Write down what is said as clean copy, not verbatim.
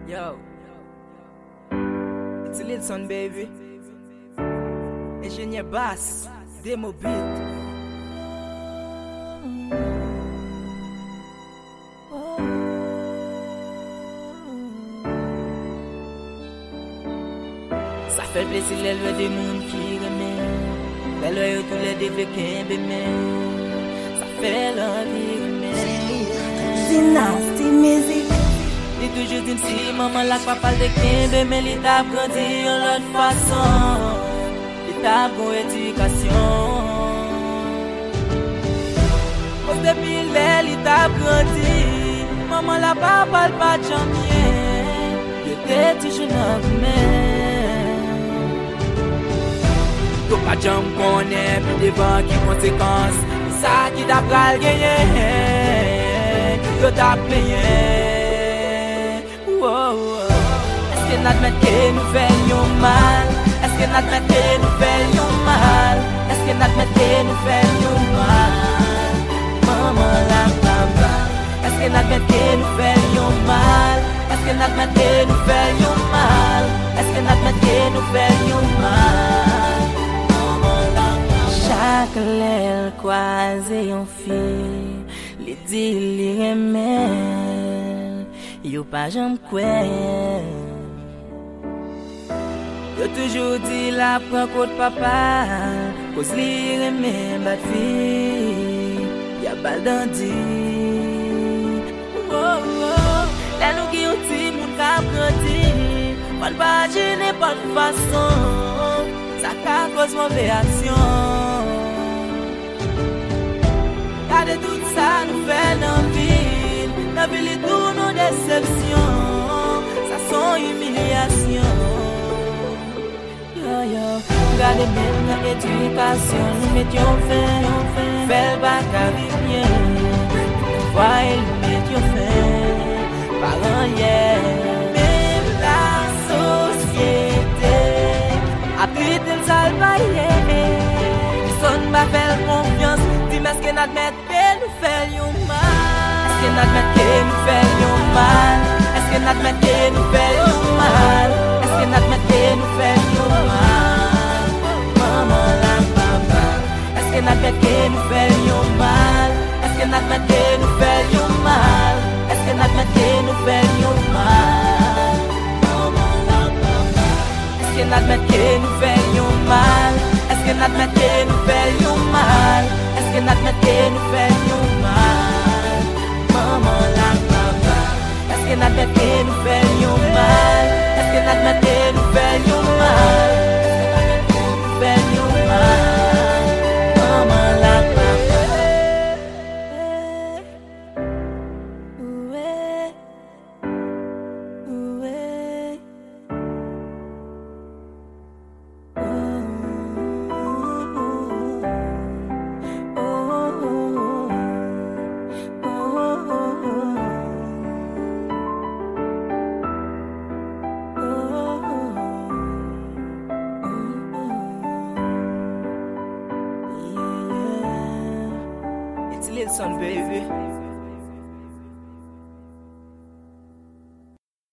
Yo, it's a little son, baby. Engineer Bass, Demo Beat. Ça fait plaisir l'élever des mondes qui remettent. L'élever tous les défis qui aiment. Ça fait l'envie remettre. Dynasty Music. Li toujou dim si maman lak pa pal de kembe, men li tap grandi yon lot fason. Li tap gon edukasyon. Pos depi lè li tap grandi, maman la pa pal pa jamyen. Yo te toujou nan goumen. To pa jam konen, pi devan ki konsekans, sa ki tap pral genyen. Yo tap payen. Est-ce que n'admettre que nous faisions mal? Est-ce que n'admettre que nous faisions mal? Est-ce que n'admettre que nous faisions mal? Maman la papa. Est-ce que n'admettre que nous faisions mal? Est-ce que n'admettre que nous faisions mal? Est-ce que n'admettre que nous faisions mal? Maman la papa. Chaque l'aile croisé en fil, les dit les remèdes. Yo pa jam kwen. Yo toujou di la pran kote papa, cause li reme bat fi, ya bal dandi. La nou ki yon ti moun ka grandi, pon pa jene pon fason, sa ka cause mauvaise action. Gade tout sa nou fè nan vil, nan vil li tou nou deception, sa son humiliation. Yo yo, gade men nan edukasyon, nou metyon fel baka vivyen, fwa el metyon paran ye. Men la sosyete apit el salvaye, son ba fel konfians, di meske n'admet ke nou fel yon mal. Est-ce que n'admettre que nous faisions mal? Est-ce que n'admettre que nous faisions mal? Est-ce que n'admettre que nous faisions mal? Maman la papa. Est-ce que n'admettre que nous faisions mal? Est-ce que n'admettre que nous faisions mal? Est-ce que n'admettre que nous faisions mal? Maman la papa. Est-ce que n'admettre que nous faisions mal? Est-ce que n'admettre que nous faisions mal? Est-ce que n'admettre que nous faisions mal? Maman la papa. Est-ce que n'admettre que nous faisions mal? Est-ce que n'admettre que nous faisions mal? Est-ce que nous faisions mal? Maman la papa. It's a little son, baby.